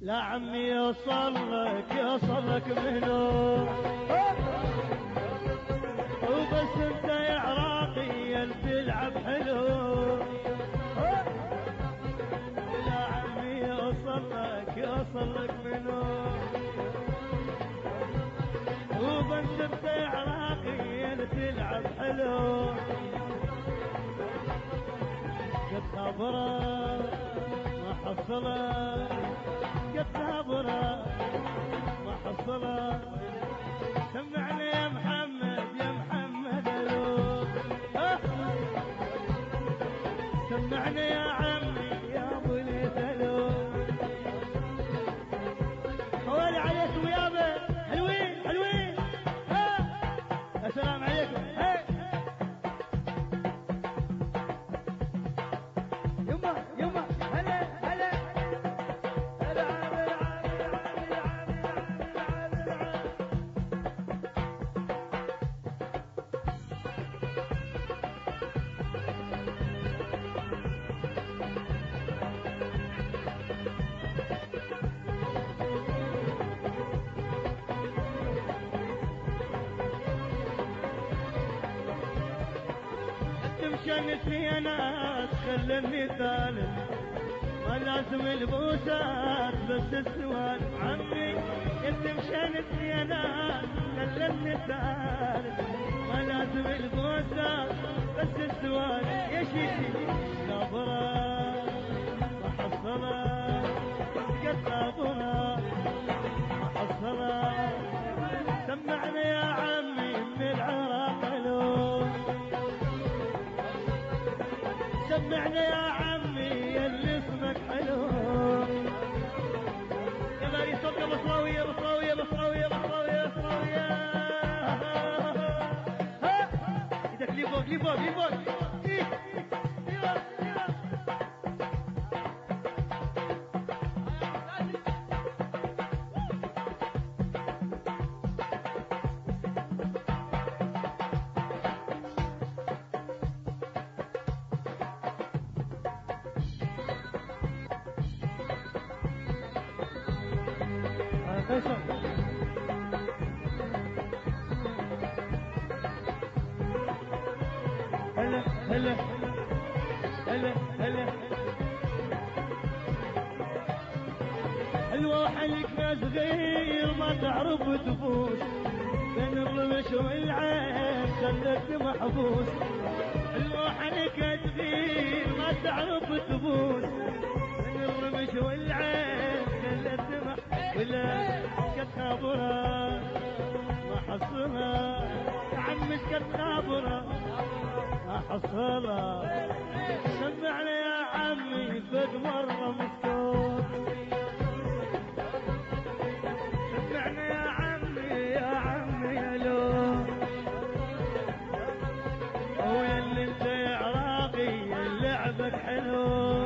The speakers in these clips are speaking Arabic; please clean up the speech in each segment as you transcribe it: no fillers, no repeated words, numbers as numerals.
لا عمي يوصل لك منو وبس انت يا عراقي اللي تلعب حلو. لا عمي يوصل لك منو وبس انت يا عراقي اللي تلعب حلو. قد خبره ما حصله قد خبره ما حصله. سمعني يا محمد الو سمعني يا عمي يا ابو الهدلو. حوالي عليكم يابا حلوين السلام عليكم. يما هلا تمشنتني انا تخلني ثالث ما لازم البوسات بس السؤال. عمي انت مشنتني انا خلتني ثالث ما لازم البوسات بس السؤال. يا شيشي نابره ما حصله قد نابره ما حصله. سمعنا يا عمي من العراق لو سمعنا يا عمي اللي اسمك حلو. يا باري صوت يا بصراوية ها ايدك لي فوق فيصل. هلا الواحد لك صغير ما تعرف تفوز بين الرمش والعين خلك محبوس. الواحد لك صغير ما تعرف تفوز بين الرمش والعين خلك محبوس. ولا قد خابره ما حصلها يا عمي قد خابره ما حصلها. سمعنا يا عمي فد مرة مسكون. سمعنا يا عمي يا لو هو اللي انت يا عراقي لعبك حلو.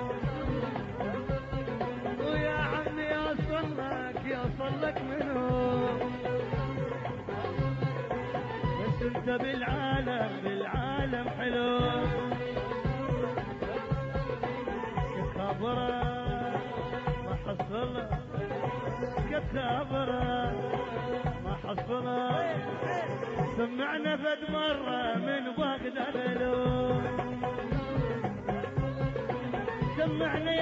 ويا عمي يوصل لك منو بس انت بالعالم حلو. كثابره ما حصله كثابره ما حصله. سمعنا فد مره من بغداد لو سمعنا